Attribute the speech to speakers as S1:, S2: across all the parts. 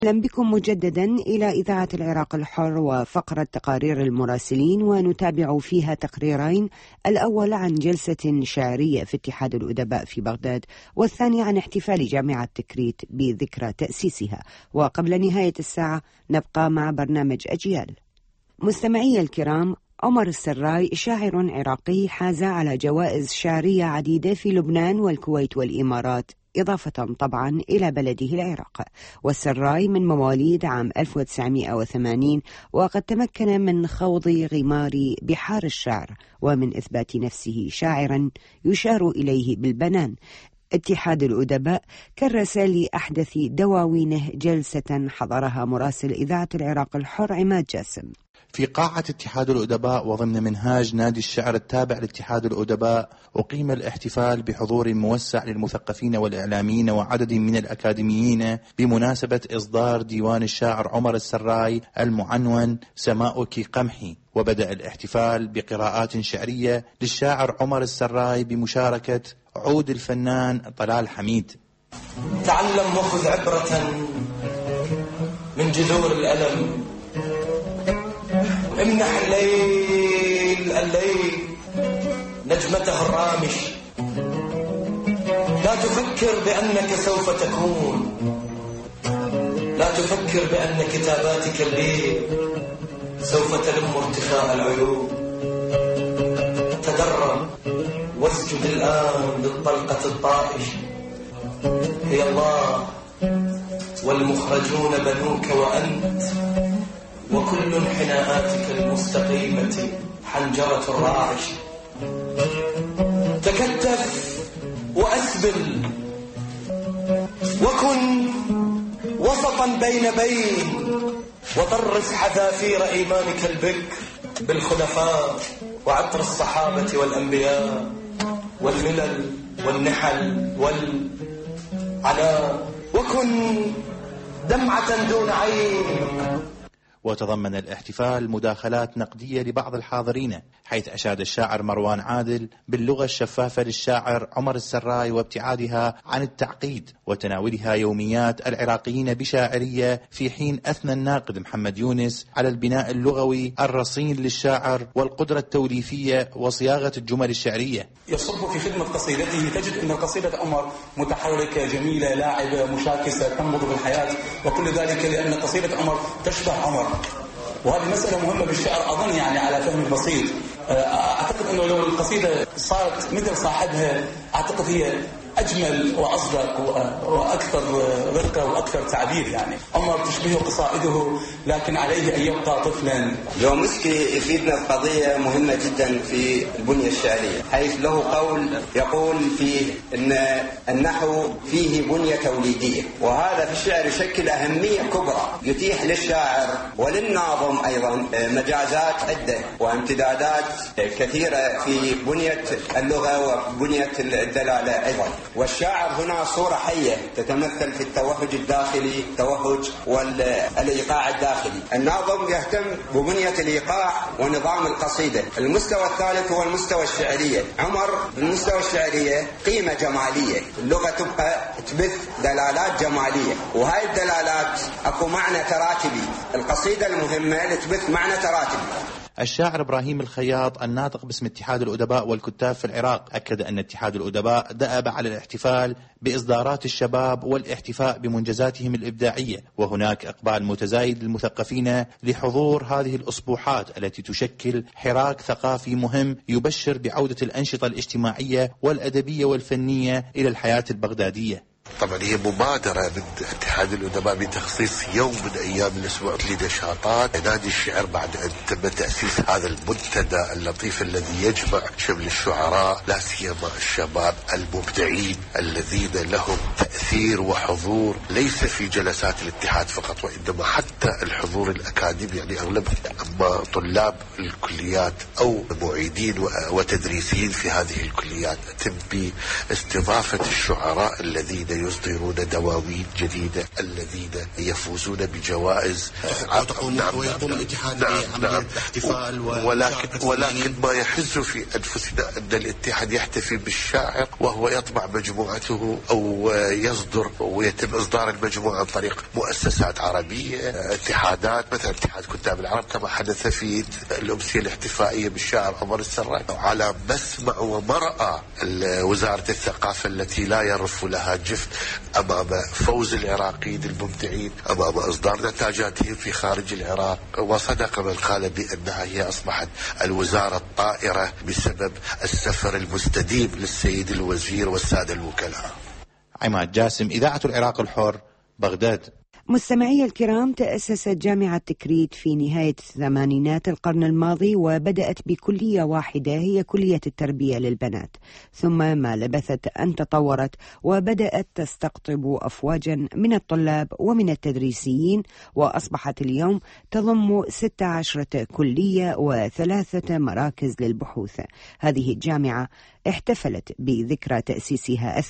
S1: أهلا بكم مجددا إلى إذاعة العراق الحر وفقرة تقارير المراسلين، ونتابع فيها تقريرين: الأول عن جلسة شعرية في اتحاد الأدباء في بغداد، والثاني عن احتفال جامعة تكريت بذكرى تأسيسها. وقبل نهاية الساعة نبقى مع برنامج أجيال. مستمعي الكرام، عمر السراي شاعر عراقي حاز على جوائز شعرية عديدة في لبنان والكويت والإمارات، إضافة طبعا إلى بلده العراق. والسراي من مواليد عام 1980، وقد تمكن من خوض غمار بحار الشعر ومن إثبات نفسه شاعرا يشار إليه بالبنان. اتحاد الأدباء كرس لأحدث دواوينه جلسة حضرها مراسل إذاعة العراق الحر عماد جاسم
S2: في قاعة اتحاد الأدباء وضمن منهاج نادي الشعر التابع لاتحاد الأدباء. أقيم الاحتفال بحضور موسع للمثقفين والإعلاميين وعدد من الأكاديميين بمناسبة إصدار ديوان الشاعر عمر السراي المعنون سماؤك قمحي. وبدأ الاحتفال بقراءات شعرية للشاعر عمر السراي بمشاركة عود الفنان طلال حميد.
S3: تعلم وخذ عبرة من جذور الألم، امنح الليل نجمته الرامش، لا تفكر بأنك سوف تكون، لا تفكر بأن كتاباتك الليل سوف تلم ارتخاء العيون. تدرب واسجد الآن للطلقة الطائش، هي الله والمخرجون بنوك وأنت، وكل حناءاتك المستقيمة حنجرة الراعش. تكتف وأسبل وكن وسطا بين وطرس حذافير إيمانك البكر بالخلفاء وعطر الصحابة والأنبياء والملل والنحل والعناء، وكن دمعة دون عين.
S2: وتضمن الاحتفال مداخلات نقدية لبعض الحاضرين، حيث أشاد الشاعر مروان عادل باللغة الشفافة للشاعر عمر السراي وابتعادها عن التعقيد وتناولها يوميات العراقيين بشاعرية، في حين أثنى الناقد محمد يونس على البناء اللغوي الرصين للشاعر والقدرة التوليفية وصياغة الجمل الشعرية.
S4: يصب في خدمة قصيدته، تجد أن قصيدة عمر متحركة جميلة لاعبة مشاكسة تنبض بالحياة، وكل ذلك لأن قصيدة عمر تشبه عمر. وهذه مسألة مهمة بالشعر أظن على فهم بسيط. أعتقد أنه لو القصيدة صارت مثل صاحبها أعتقد هي أجمل وأصدق وأكثر رقة وأكثر تعبير. عمر تشبهه قصائده، لكن عليه أن يبقى طفلا.
S5: يومسكي يفيدنا بقضية مهمة جدا في البنية الشعرية، حيث له قول يقول فيه أن النحو فيه بنية توليدية، وهذا في الشعر يشكل أهمية كبرى، يتيح للشاعر وللناظم أيضا مجازات عدة وامتدادات كثيرة في بنية اللغة وبنية الدلالة أيضا. والشاعر هنا صورة حية تتمثل في التوهج الداخلي، التوهج والإيقاع الداخلي. الناظم يهتم ببنية الإيقاع ونظام القصيدة. المستوى الثالث هو المستوى الشعرية. عمر بالمستوى الشعرية قيمة جمالية، اللغة تبقى تبث دلالات جمالية، وهاي الدلالات أكو معنى تراتبي. القصيدة المهمة لتبث معنى تراتبي.
S2: الشاعر إبراهيم الخياط الناطق باسم اتحاد الأدباء والكتاب في العراق أكد أن اتحاد الأدباء دأب على الاحتفال بإصدارات الشباب والاحتفاء بمنجزاتهم الإبداعية، وهناك إقبال متزايد للمثقفين لحضور هذه الأسبوحات التي تشكل حراك ثقافي مهم يبشر بعودة الأنشطة الاجتماعية والأدبية والفنية إلى الحياة البغدادية.
S6: طبعا هي مبادرة من اتحاد الأدباء بتخصيص يوم من أيام الأسبوع لنشاطات نادي الشعر بعد أن تم تأسيس هذا المنتدى اللطيف الذي يجمع شمل الشعراء، لا سيما الشباب المبدعين الذين لهم تأثير وحضور ليس في جلسات الاتحاد فقط، وإنما حتى الحضور الأكاديمي. أغلبهم أما طلاب الكليات أو معيدين وتدريسين في هذه الكليات، تم باستضافة الشعراء الذين ويصدرون دواوين جديدة، الذين يفوزون بجوائز.
S2: ويقوم الاتحاد بعملية احتفال،
S6: ولكن ما يحز في أنفسنا أن الاتحاد يحتفي بالشاعر وهو يطبع مجموعته أو يصدر ويتم إصدار المجموعة عن طريق مؤسسات عربية، اتحادات مثل اتحاد كتاب العرب كما حدث في الأمسية الاحتفائية بالشاعر عمر السراج، على مسمع ومرأى وزارة الثقافة التي لا يرف لها جفن أمام فوز العراقيين المبدعين، أمام إصدار نتاجاتهم في خارج العراق. وصدق من قال بأنها هي أصبحت الوزارة الطائرة بسبب السفر المستديم للسيد الوزير والسادة الوكلاء.
S2: عماد جاسم، إذاعة العراق الحر، بغداد.
S1: مستمعي الكرام، تأسست جامعة تكريت في نهاية الثمانينات القرن الماضي، وبدأت بكلية واحدة هي كلية التربية للبنات، ثم ما لبثت أن تطورت وبدأت تستقطب أفواجا من الطلاب ومن التدريسيين، وأصبحت اليوم تضم 16 كلية و3 مراكز للبحوث. هذه الجامعة احتفلت بذكرى تأسيسها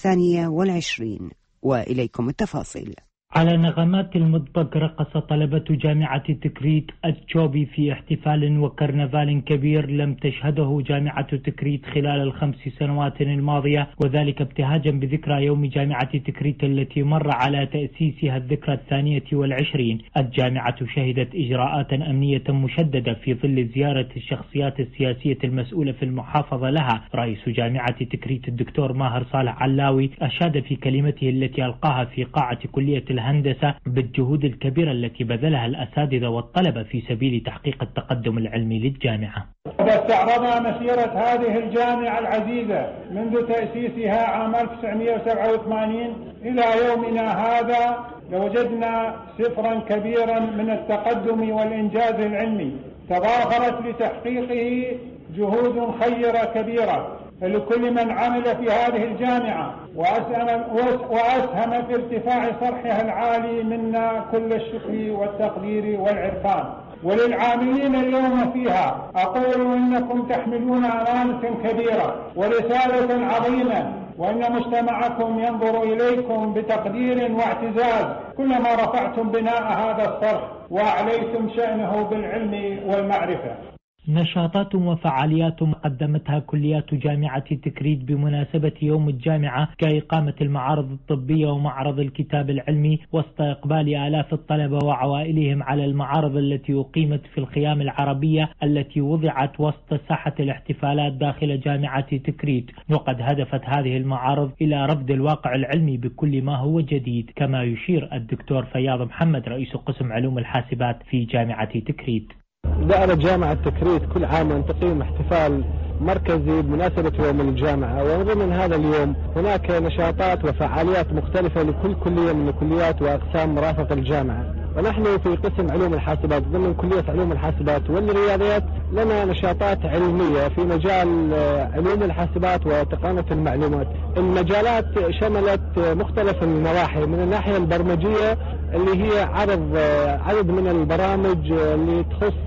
S1: 22، وإليكم التفاصيل.
S7: على نغمات المطبق رقص طلبة جامعة تكريت التشوبي في احتفال وكرنفال كبير لم تشهده جامعة تكريت خلال ال5 سنوات الماضية، وذلك ابتهاجا بذكرى يوم جامعة تكريت التي مر على تأسيسها الذكرى 22. الجامعة شهدت إجراءات أمنية مشددة في ظل زيارة الشخصيات السياسية المسؤولة في المحافظة لها. رئيس جامعة تكريت الدكتور ماهر صالح علاوي أشاد في كلمته التي ألقاها في قاعة كلية الهندسة بالجهود الكبيرة التي بذلها الأساتذة والطلبة في سبيل تحقيق التقدم العلمي للجامعة.
S8: استعرضنا مسيرة هذه الجامعة العزيزة منذ تأسيسها عام 1987 إلى يومنا هذا، لوجدنا سفرا كبيرا من التقدم والإنجاز العلمي تضافرت لتحقيقه جهود خيرة كبيرة لكل من عمل في هذه الجامعة وأسهم في ارتفاع صرحها العالي. منا كل الشكر والتقدير والعرفان. وللعاملين اليوم فيها أقول إنكم تحملون أمانة كبيرة ورسالة عظيمة، وإن مجتمعكم ينظر إليكم بتقدير واعتزاز كلما رفعتم بناء هذا الصرح وأعليتم شأنه بالعلم والمعرفة.
S7: نشاطات وفعاليات قدمتها كليات جامعة تكريت بمناسبة يوم الجامعة كإقامة المعارض الطبية ومعرض الكتاب العلمي، وسط إقبال آلاف الطلبة وعوائلهم على المعارض التي أقيمت في الخيام العربية التي وضعت وسط ساحة الاحتفالات داخل جامعة تكريت. وقد هدفت هذه المعارض إلى رفض الواقع العلمي بكل ما هو جديد، كما يشير الدكتور فياض محمد رئيس قسم علوم الحاسبات في جامعة تكريت.
S9: دائرة جامعة تكريت كل عام تقيم احتفال مركزي بمناسبة يوم الجامعة، وضمن هذا اليوم هناك نشاطات وفعاليات مختلفة لكل كلية من الكليات وأقسام مرافق الجامعة. ونحن في قسم علوم الحاسبات ضمن كلية علوم الحاسبات والرياضيات لنا نشاطات علمية في مجال علوم الحاسبات وتقنية المعلومات. المجالات شملت مختلف النواحي، من الناحية البرمجية اللي هي عدد من البرامج اللي تخص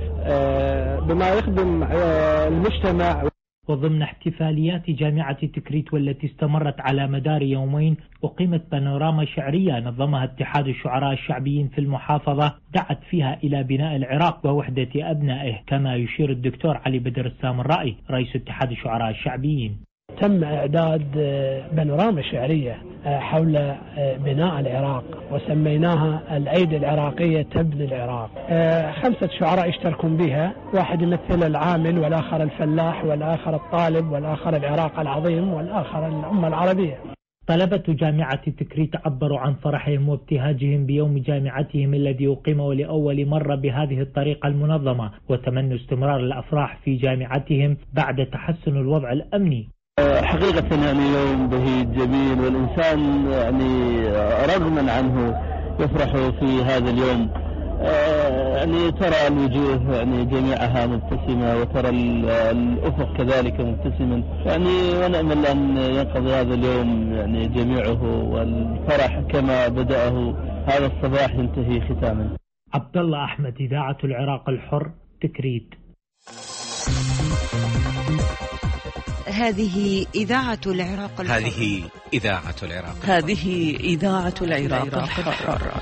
S9: بما يخدم المجتمع.
S7: وضمن احتفاليات جامعة تكريت والتي استمرت على مدار يومين أقيمت بانوراما شعرية نظمها اتحاد الشعراء الشعبيين في المحافظة دعت فيها إلى بناء العراق ووحدة أبنائه، كما يشير الدكتور علي بدر السامرائي رئيس اتحاد الشعراء الشعبيين.
S10: تم إعداد بانوراما شعرية حول بناء العراق وسميناها الأيدي العراقية تبني العراق. 5 شعراء يشتركون بها، واحد يمثل العامل والآخر الفلاح والآخر الطالب والآخر العراق العظيم والآخر الأمة العربية.
S7: طلبة جامعة تكريت عبروا عن فرحهم وابتهاجهم بيوم جامعتهم الذي أقيم لأول مرة بهذه الطريقة المنظمة، وتمنوا استمرار الأفراح في جامعتهم بعد تحسن الوضع الأمني.
S11: حقيقة يعني يوم بهيج جميل، والإنسان يعني رغما عنه يفرح في هذا اليوم. يعني ترى الوجوه يعني جميعها مبتسمة، وترى الأفق كذلك مبتسما، يعني ونأمل أن ينقضي هذا اليوم يعني جميعه، والفرح كما بدأه هذا الصباح ينتهي ختاما.
S7: عبد الله أحمد، إذاعة العراق الحر، تكريت.
S1: هذه إذاعة العراق الحر.
S12: هذه إذاعة العراق.
S13: هذه إذاعة العراق الحر.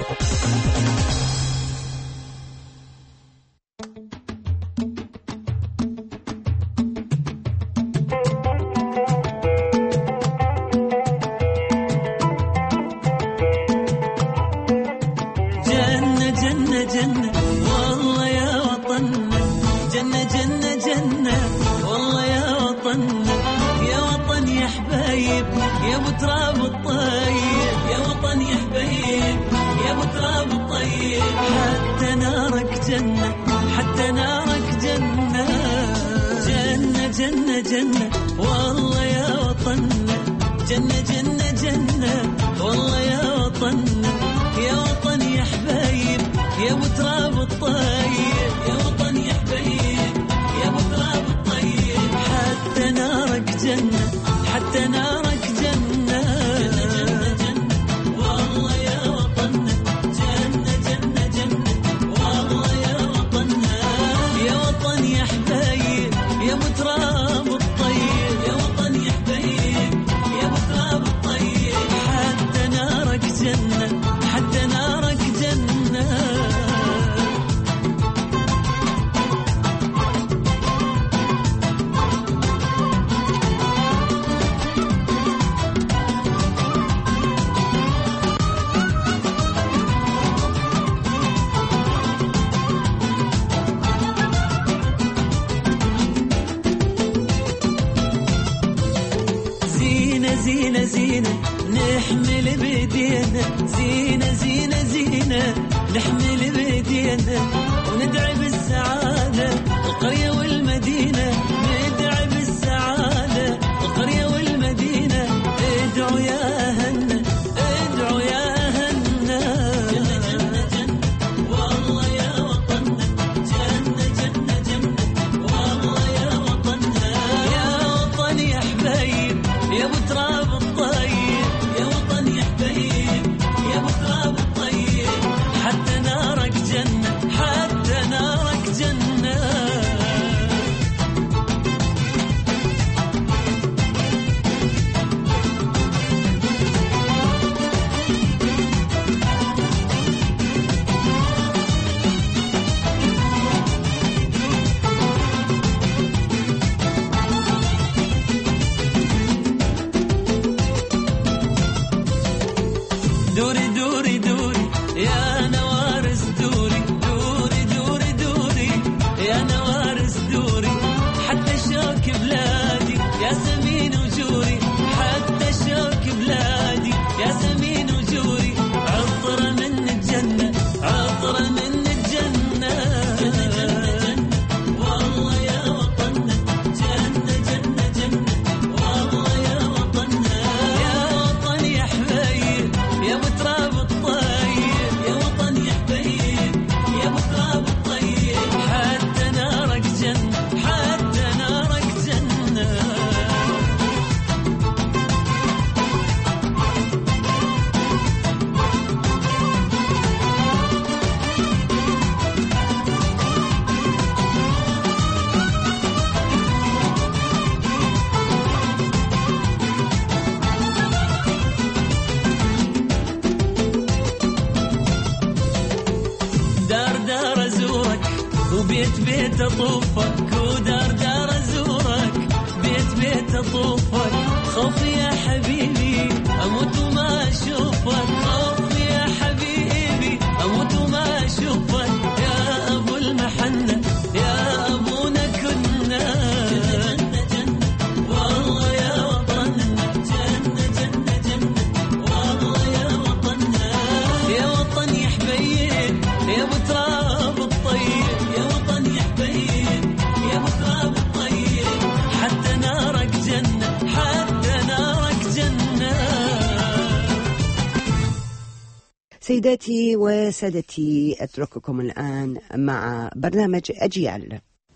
S1: سيداتي وسادتي، أترككم الآن مع برنامج أجيال.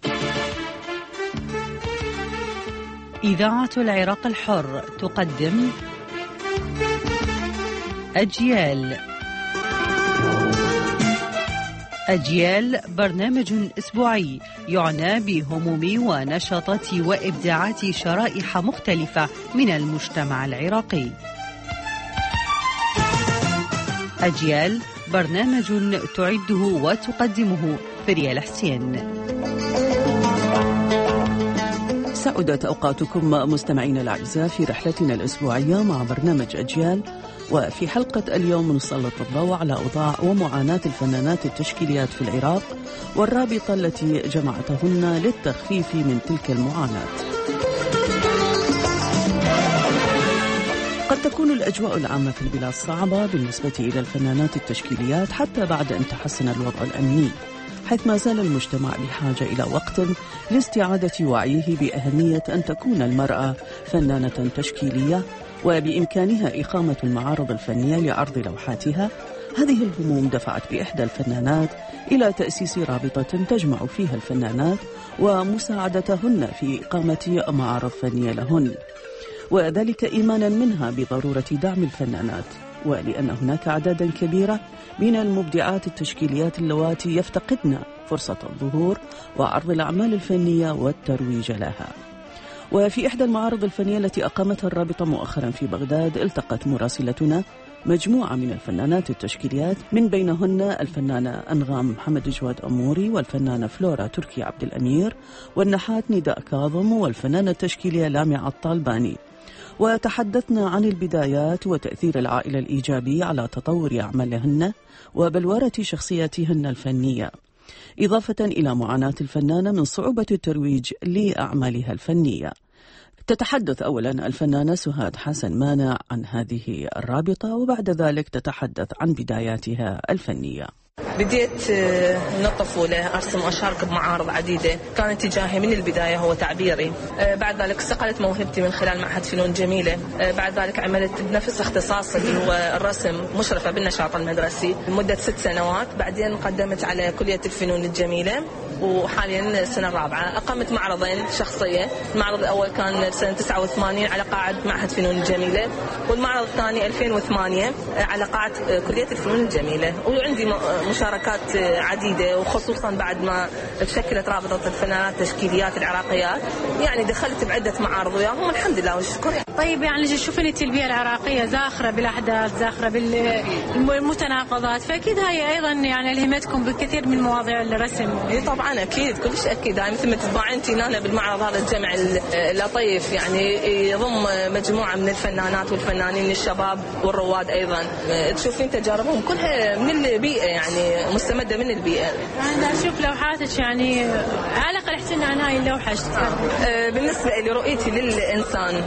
S13: إذاعة العراق الحر تقدم أجيال أجيال برنامج أسبوعي يعنى بهموم ونشاطات وإبداعات شرائح مختلفة من المجتمع العراقي. أجيال برنامج تعده وتقدمه فريال حسين.
S14: سعدت أوقاتكم مستمعين الأعزاء في رحلتنا الأسبوعية مع برنامج أجيال، وفي حلقة اليوم نسلط الضوء على أوضاع ومعاناة الفنانات التشكيليات في العراق والرابطة التي جمعتهن للتخفيف من تلك المعاناة. قد تكون الأجواء العامة في البلاد صعبة بالنسبة إلى الفنانات التشكيليات حتى بعد أن تحسن الوضع الأمني، حيث ما زال المجتمع بحاجة إلى وقت لاستعادة وعيه بأهمية أن تكون المرأة فنانة تشكيلية وبإمكانها إقامة المعارض الفنية لعرض لوحاتها. هذه الهموم دفعت بإحدى الفنانات إلى تأسيس رابطة تجمع فيها الفنانات ومساعدتهن في إقامة معارض فنية لهن، وذلك إيمانا منها بضرورة دعم الفنانات، ولأن هناك أعدادا كبيرة من المبدعات التشكيليات اللواتي يفتقدن فرصة الظهور وعرض الأعمال الفنية والترويج لها. وفي إحدى المعارض الفنية التي أقامتها الرابطة مؤخرا في بغداد التقت مراسلتنا مجموعة من الفنانات التشكيليات، من بينهن الفنانة أنغام محمد جواد أموري والفنانة فلورا تركي عبد الأمير والنحات نداء كاظم والفنانة التشكيلية لامعة الطالباني، وتحدثنا عن البدايات وتأثير العائلة الإيجابي على تطور أعمالهن وبلورة شخصياتهن الفنية، إضافة إلى معاناة الفنانة من صعوبة الترويج لأعمالها الفنية. تتحدث أولا الفنانة سهاد حسن مانع عن هذه الرابطة، وبعد ذلك تتحدث عن بداياتها الفنية.
S15: بديت من الطفولة أرسم وأشارك بمعارض عديدة، كان اتجاهي من البداية هو تعبيري. بعد ذلك استقلت موهبتي من خلال معهد فنون جميلة. بعد ذلك عملت بنفس اختصاصي اللي هو الرسم، مشرفة بالنشاط المدرسي لمدة 6 سنوات. بعدين قدمت على كلية الفنون الجميلة، وحاليا السنة الرابعة. أقمت معرضين شخصية، المعرض الأول كان سنة 89 على قاعة معهد فنون الجميلة، والمعرض الثاني 2008 على قاعة كلية الفنون الجميلة. وعندي مشاركات عديدة، وخصوصا بعد ما تشكلت رابطة الفنانات التشكيليات العراقيات، يعني دخلت بعدة معارض وياهم والحمد لله والشكر.
S16: طيب يعني شوف انت البيئة العراقية زاخرة بالأحداث، زاخرة بالمتناقضات، فأكيد هاي أيضا يعني ألهمتكم بكثير من مواضيع الرسم.
S15: طبعا أكيد، كلش أكيد. يعني مثل ما تتباعنتي هنا بالمعرض هذا الجمع اللطيف، يعني يضم مجموعة من الفنانات والفنانين الشباب والرواد أيضا. تشوفين تجاربهم كلها من البيئة، يعني مستمدة من البيئة.
S16: أنا أشوف لوحاتك يعني على الأقل احكي لنا عن هاي اللوحة.
S15: بالنسبة لرؤيتي للإنسان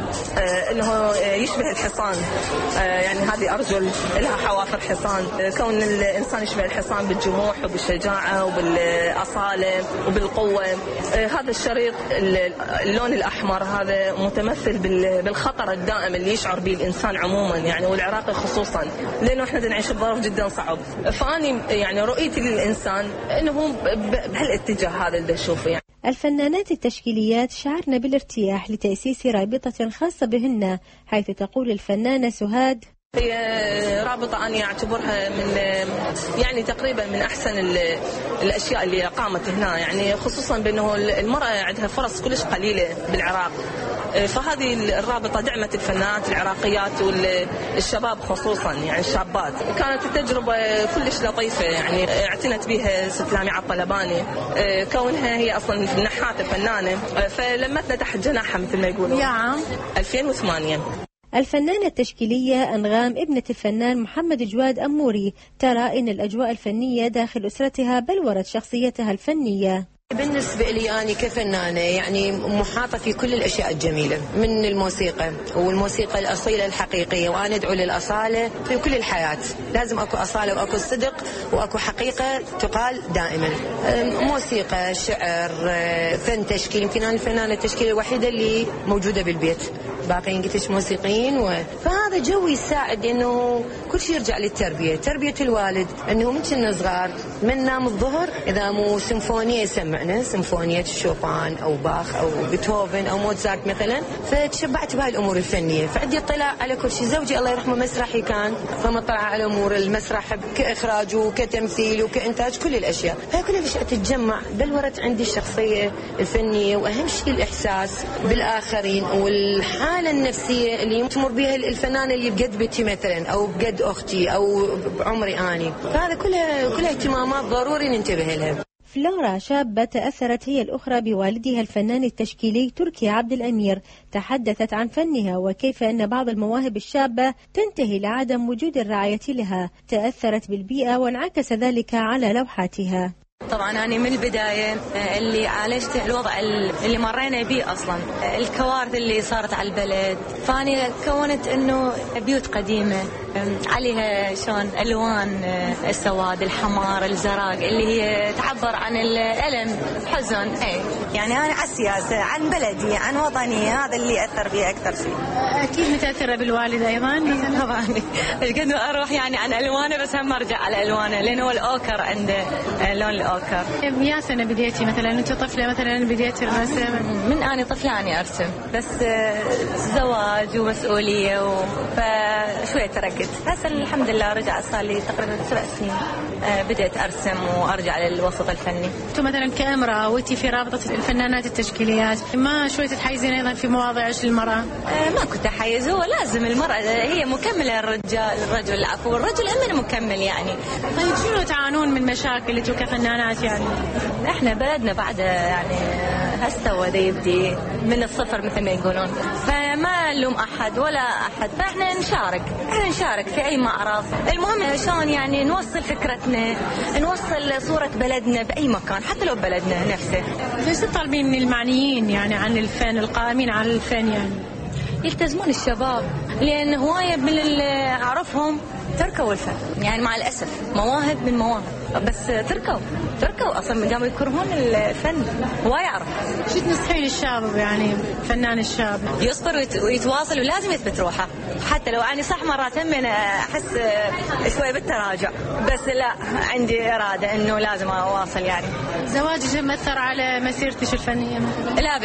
S15: إنه يشبه الحصان، يعني هذه أرجل لها حوافر حصان. كون الإنسان يشبه الحصان بالجموح وبالشجاعة وبالأصالة وبالقوة. هذا الشريط اللون الأحمر هذا متمثل بالخطر الدائم اللي يشعر به الإنسان عموما، يعني والعراقي خصوصا، لأنه إحنا نعيش بظرف جدا صعب. فأني يعني رؤيتي للإنسان إنه بهالاتجاه هذا اللي بشوفه. يعني
S17: الفنانات التشكيليات شعرنا بالارتياح لتأسيس رابطة خاصة بهن، حيث تقول الفنانة سهاد:
S15: هي رابطة أنا أعتبرها من يعني تقريبا من أحسن الأشياء اللي قامت هنا، يعني خصوصا بأنه المرأة عندها فرص كلش قليلة بالعراق. فهذه الرابطة دعمت الفنانات العراقيات والشباب خصوصا، يعني الشابات. كانت التجربة كلش لطيفة، يعني اعتنت بها ست لامعة الطالباني، كونها هي أصلا نحاتة فنانة، فلمتنا تحت جناحها مثل ما يقولون.
S16: يا عام
S15: 2008.
S17: الفنانة التشكيلية أنغام ابنة الفنان محمد جواد أموري ترى إن الأجواء الفنية داخل أسرتها بلورت شخصيتها الفنية.
S18: بالنسبة لي أنا كفنانة يعني محاطة في كل الأشياء الجميلة من الموسيقى، والموسيقى الأصيلة الحقيقية، وأنا أدعو للأصالة في كل الحياة. لازم أكو أصالة وأكو صدق وأكو حقيقة تقال دائما. موسيقى، شعر، فن تشكيل. يمكن أنا الفنانة التشكيلية الوحيدة اللي موجودة بالبيت، باقيين قلتش موسيقيين فهذا جو يساعد انه كل شيء يرجع للتربيه، تربيه الوالد انه من كنا صغار من نام الظهر اذا مو سيمفونيه يسمعنا سيمفونيه شوبان او باخ او بيتهوفن او موزارت مثلا، فتشبعت بهاي الامور الفنيه، فعندي اطلاع على كل شيء. زوجي الله يرحمه مسرحي كان، فما اطلع على امور المسرح كاخراج وكتمثيل وكانتاج كل الاشياء، فهي كل الاشياء تتجمع بلورت عندي الشخصيه الفنيه، واهم شيء الاحساس بالاخرين والحاله النفسيه اللي تمر بها الفنانه اللي بقد بنتي مثلا او بقد اختي او بعمري اني، فهذا كلها اهتمامات ضروري ننتبه لها.
S17: فلورا شابة تأثرت هي الأخرى بوالدها الفنان التشكيلي تركي عبد الأمير، تحدثت عن فنها وكيف أن بعض المواهب الشابة تنتهي لعدم وجود الرعاية لها، تأثرت بالبيئة وانعكس ذلك على لوحاتها.
S19: طبعا أنا من البداية اللي عالجت الوضع اللي مرينا به أصلا، الكوارث اللي صارت على البلد، فأنا كونت إنه بيوت قديمة عليها شلون ألوان السواد الحمار الزرق اللي هي تعبر عن الألم حزن، يعني أنا على السياسة عن بلدي عن وطني، هذا اللي أثر فيه أكثر شيء.
S16: أكيد متأثرة بالوالد أيضا.
S19: طبعا قد ما أروح يعني عن ألوانه بس هم أرجع على ألوانه لأنه هو الأوكر عنده لون الأوكر.
S16: يا سنة بديتي مثلا أنت طفلة مثلا بديتي الرسم؟
S19: من أنا طفلة أنا أرسم، بس زواج ومسؤولية فشوية تركت، بس الحمد لله رجع صار لي تقريبا 7 سنين بدأت أرسم وأرجع للوسط الفني.
S16: أنتم مثلا كامرأة وأنتي في رابطة الفنانات التشكيليات، ما شوية تحيزين أيضا في مواضيع المرأة؟
S19: ما كنت أحيز، هو لازم المرأة هي مكملة الرجل العفو، الرجل أمن مكمل يعني.
S16: طيب شنو تعانون من مشاكل أنتم كفنانات يعني؟
S19: إحنا بلدنا بعد يعني هسه وذا يبدي من الصفر مثل ما يقولون، فما نلوم أحد ولا أحد، فإحنا نشارك في أي معرض، المهم شلون يعني نوصل فكرتنا، نوصل صورة بلدنا بأي مكان حتى لو بلدنا نفسه.
S16: ليش تطالبين من المعنيين يعني عن الفن، القائمين على الفن يعني؟
S19: يلتزمون الشباب، لأن هواية من اللي أعرفهم تركوا الفن، يعني مع الأسف مواهب من مواهب بس تركوا أصلا قاموا يكرهون الفن، هواية أعرف.
S16: شو تنصحين الشاب يعني فنان الشاب؟
S19: يصبر ويتواصل ولازم يثبت روحه، حتى لو أنا صح مرات من أحس شوي بالتراجع، بس لا عندي إرادة إنه لازم أواصل يعني.
S16: زواجك مأثر على مسيرتك الفنية مثلا؟
S19: لا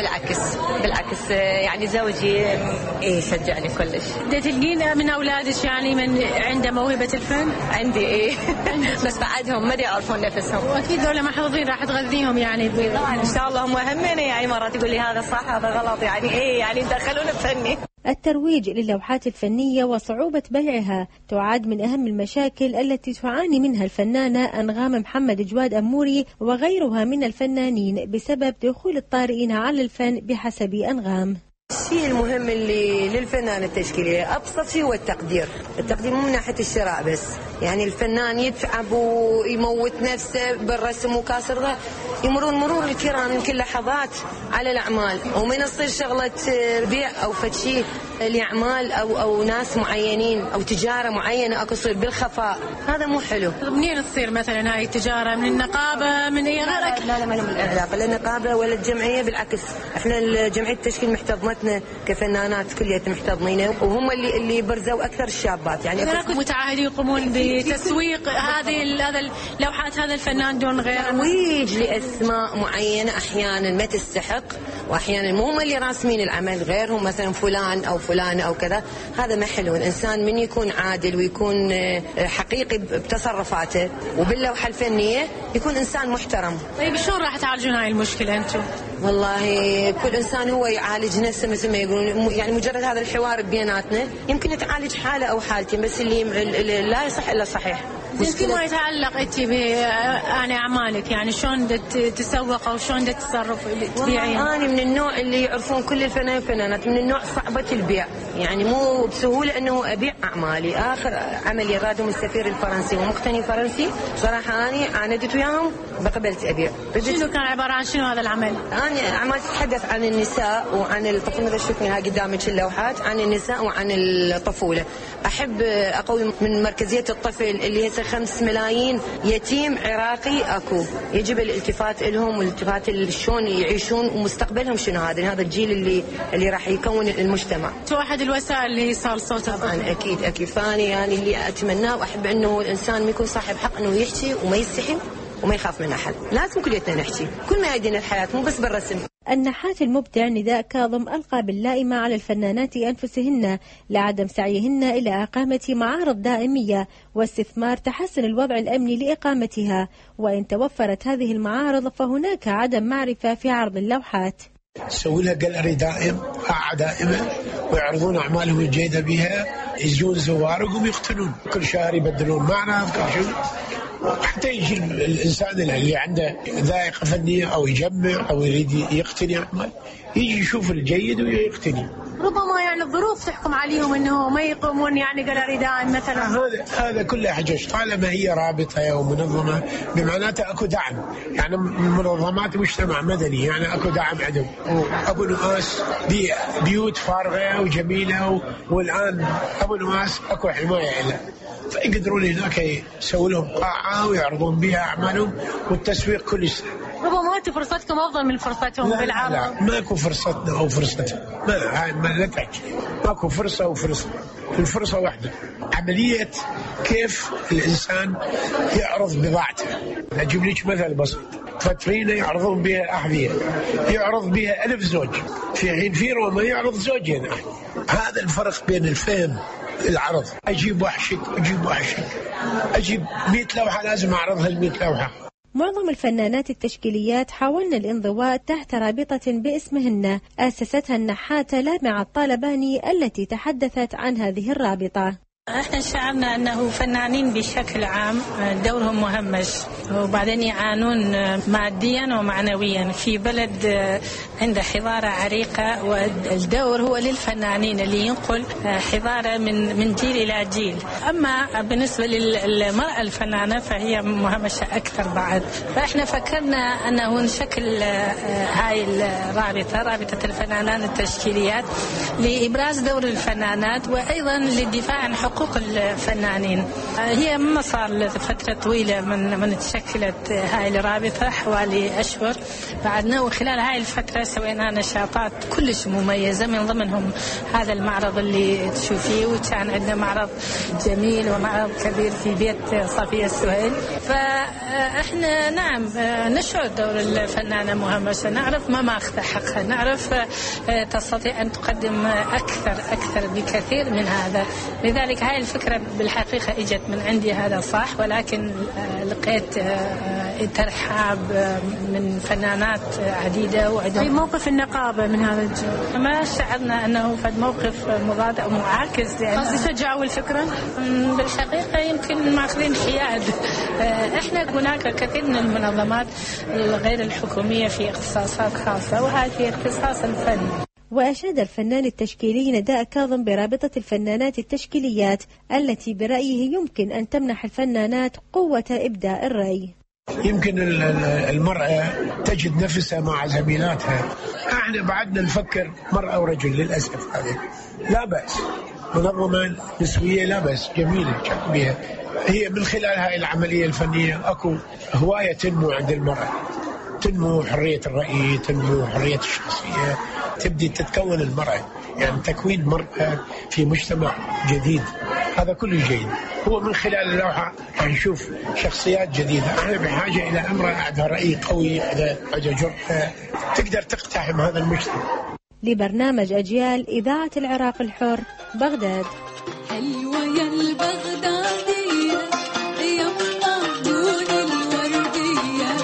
S19: بالعكس يعني زوجي يشجعني كلش.
S16: تلقين من أولادك يعني من عنده موهبة الفن؟
S19: عندي بس بعدهم ما يعرفون نفسهم.
S16: واكيد ذولا محظوظين راح تغذيهم يعني
S19: طبعا ان شاء الله هم همين، يعني مرات يقول لي هذا صح هذا غلط يعني يعني دخلونا بفني.
S17: الترويج للوحات الفنية وصعوبة بيعها تعد من أهم المشاكل التي تعاني منها الفنانة أنغام محمد جواد أموري وغيرها من الفنانين بسبب دخول الطارئين على الفن بحسب أنغام.
S18: الشيء المهم اللي للفنان التشكيلية أبسط شيء هو التقدير مو من ناحية الشراء بس، يعني الفنان يتعب ويموت نفسه بالرسم وكاسر ذا، يمرون مرور الكرام من كل لحظات على الأعمال، ومن يصير شغلة بيع أو فتشي لأعمال أو ناس معينين أو تجارة معينة أو تصير بالخفاء، هذا مو حلو.
S16: منين تصير مثلا هاي التجارة؟ من النقابة من أي غيرك؟
S18: لا ما لهم علاقة، لا النقابة ولا الجمعية، بالعكس احنا الجمعية التشكيل محتضنتنا كفنانات كلية محتضنين، وهم اللي برزوا أكثر الشابات يعني.
S16: لكم متعهدين يقومون بتسويق هذه اللوحات هذا الفنان دون غيره؟
S18: ترويج لأسماء معينة أحيانا ما تستحق، وأحيانا مو هم اللي راسمين العمل غيرهم، مثلا فلان أو فلانة أو كذا، هذا ما حلو. الإنسان من يكون عادل ويكون حقيقي بتصرفاته وباللوحة الفنية يكون إنسان محترم.
S16: طيب شلون راح تعالجون هاي المشكلة أنتم؟
S18: والله كل إنسان هو يعالج نفسه مثل ما يقولون، يعني مجرد هذا الحوار بيناتنا يمكن تعالج حالة أو حالتين، بس اللي لا يصح إلا صحيح.
S16: مشكلة ما يتعلق أنت يعني أعمالك، يعني شلون تسوق أو شلون تتصرف تبيعين؟
S18: أنا من النوع اللي يعرفون كل الفنانين والفنانات من النوع صعبة البيع، يعني مو بسهولة أنه أبيع أعمالي. آخر عملي رادهم السفير الفرنسي ومقتني فرنسي، صراحة أنا عاندت وياهم بقبلت أبيع.
S16: شنو كان عبارة عن شنو هذا العمل؟
S18: أنا أعمال تتحدث عن النساء وعن الطفولة. مثل شوفي هاي قدامك اللوحات عن النساء وعن الطفولة. أحب أقوي من مركزية الطفل اللي هسه 5 ملايين يتيم عراقي أكو، يجب الالتفات لهم والالتفات شلون يعيشون ومستقبلهم شنو. هذا الجيل اللي راح يكون المجتمع.
S16: شو واحد الوسائل اللي يصال صوت
S18: طبعا أكيد ثاني يعني اللي أتمناه وأحب أنه الإنسان ما يكون صاحب حق أنه يحكي وما يستحي وما يخاف من أحد. لازم كليتنا نحكي كل ما يدينا الحياة مو بس بالرسم.
S17: النحات المبدع نداء كاظم ألقى باللائمة على الفنانات أنفسهن لعدم سعيهن إلى إقامة معارض دائمية واستثمار تحسن الوضع الأمني لإقامتها، وإن توفرت هذه المعارض فهناك عدم معرفة في عرض اللوحات.
S20: سوي لها جاليري دائمة ويعرضون أعمالهم الجيدة بها، يجون زوار ويقوم يقتنون كل شهر يبدلون معنا كل شيء، حتى يجي الإنسان اللي عنده ذائقة فنية أو يجمع أو يريد يقتني أعمال يجي يشوف الجيد ويقتني.
S16: ربما يعني الظروف تحكم عليهم انه ما يقومون يعني جاليري دائم مثلا.
S20: هذا كله حجج. طالما هي رابطه او منظمه بمعناته اكو دعم، يعني منظمات مجتمع مدني يعني اكو دعم عندهم. ابو نواس بيوت فارغه وجميله والان ابو نواس اكو حمايه له، فيقدرون هناك يسووا لهم قاعه ويعرضون بها اعمالهم والتسويق كل سنه.
S16: ربما أنت فرصتكم أفضل من فرصتهم بالعرض.
S20: لا ماكو فرصتنا أو فرصتهم، ما نتحكي، ماكو فرصة وفرصة، الفرصة واحدة. عملية كيف الإنسان يعرض بضاعته. أجيب لك مثل بسيط، فترينا يعرضون بها أحذية يعرض بها 1000 زوج، في حين في روما يعرض زوجين. هذا الفرق بين الفهم العرض. أجيب وحشك أجيب 100 لوحة لازم أعرضها 100 لوحة.
S17: معظم الفنانات التشكيليات حاولن الانضواء تحت رابطة باسمهن أسستها النحاتة لامعة الطالباني التي تحدثت عن هذه الرابطة.
S21: احنا شعرنا انه فنانين بشكل عام دورهم مهمش، وبعدين يعانون ماديا ومعنويا في بلد عنده حضارة عريقة، والدور هو للفنانين اللي ينقل حضارة من جيل الى جيل. اما بالنسبة للمرأة الفنانة فهي مهمشة اكثر بعد، فاحنا فكرنا انه نشكل هاي الرابطة، رابطة الفنانات التشكيليات، لابراز دور الفنانات وايضا للدفاع عن حقوق الفنانين. هي ما صار لفترة طويلة من تشكلت هاي الرابطة حوالي أشهر بعدنا، وخلال هاي الفترة سوينا نشاطات كلش مميزة، من ضمنهم هذا المعرض اللي تشوفيه، وكان عندنا معرض جميل ومعرض كبير في بيت صفية السهيل. فإحنا نعم نشعر دور الفنانة مهمشة، نعرف ما ماخذ حقها، نعرف تستطيع أن تقدم أكثر بكثير من هذا. لذلك هاي الفكرة بالحقيقة اجت من عندي، هذا صح، ولكن لقيت ترحاب من فنانات عديدة وعندهم.
S16: في موقف النقابة من هذا الجو
S21: ما شعرنا أنه فد موقف مضاد أو معاكس،
S16: قصدي شجعوا الفكرة.
S21: بالحقيقة يمكن ماخذين حياد. احنا هناك كثير من المنظمات غير الحكومية في اختصاصات خاصة، وهذه في اختصاص الفن.
S17: وأشاد الفنان التشكيلي نداء كاظم برابطة الفنانات التشكيليات التي برأيه يمكن أن تمنح الفنانات قوة إبداء الرأي.
S20: يمكن المرأة تجد نفسها مع زميلاتها، احنا بعدنا نفكر مرأة ورجل للأسف. هذه لا بأس، منظمة نسوية لا بأس، جميلة بها. هي من خلال هاي العملية الفنية أكو هواية تنمو عند المرأة، تنمو حرية الرأي، تنمو حرية الشخصية، تبدي تتكون المرأة، يعني تكوين مرأة في مجتمع جديد. هذا كله جيد. هو من خلال اللوحة نشوف شخصيات جديدة. احنا بحاجة إلى امرأة عندها رأي قوي، عندها جرأة، تقدر تقتحم هذا المجتمع.
S17: لبرنامج أجيال إذاعة العراق الحر، بغداد.
S22: حلوة يا البغدادية يا مطهون الوردية،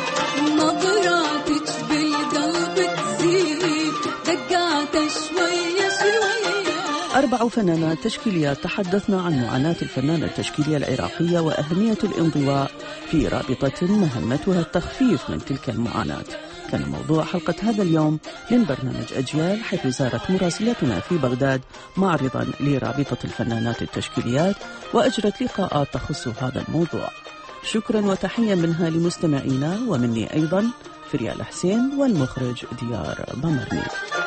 S22: نظراتك بالقلب تزيد دقات شوية شوية.
S14: 4 فنانات تشكيليات تحدثنا عن معاناة الفنانة التشكيلية العراقية وأهمية الانضواء في رابطة مهمتها التخفيف من تلك المعاناة. كان موضوع حلقة هذا اليوم من برنامج أجيال، حيث زارت مراسلتنا في بغداد معرضا لرابطة الفنانات التشكيليات وأجرت لقاءات تخص هذا الموضوع. شكرا وتحية منها لمستمعينا ومني أيضا فريال حسين والمخرج ديار بمرني.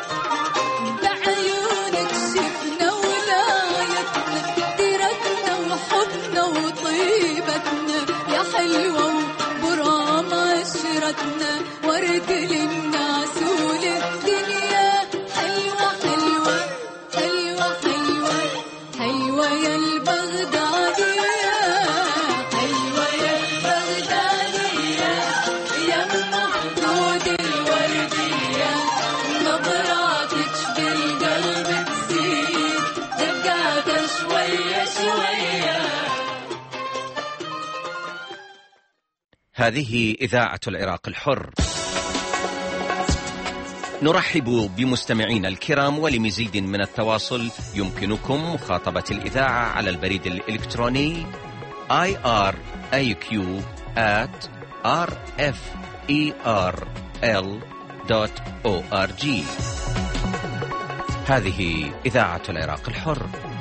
S22: ورد للناس وللدنيا، حلوة حلوة حلوة حلوة حلوة يا البغدادية، حلوة يا البغدادية يا محمود الوردية، نظراتك بالقلب تزيد دقاتها شوية شوية.
S12: هذه إذاعة العراق الحر. نرحب بمستمعينا الكرام، ولمزيد من التواصل يمكنكم مخاطبة الإذاعة على البريد الإلكتروني iraq@rferl.org. هذه إذاعة العراق الحر.